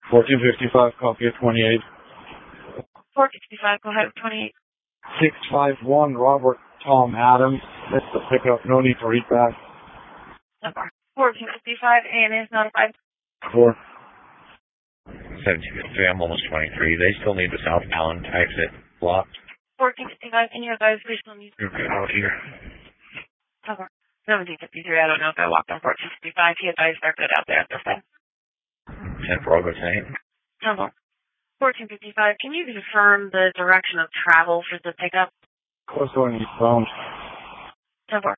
1455, copy of 28. 455, go ahead, 28. 651, Robert Tom Adams. That's the pickup. No need to read back. 1455, ANA is notified. 4. 1753, I'm almost 23. They still need the southbound exit blocked. 1455, can you advise regional news? You're good out here. 1753, I don't know if I walked on 1455. He advised they're good out there at this time. 10 for August 8. 1455, can you confirm the direction of travel for the pickup? Course going eastbound. 10-4.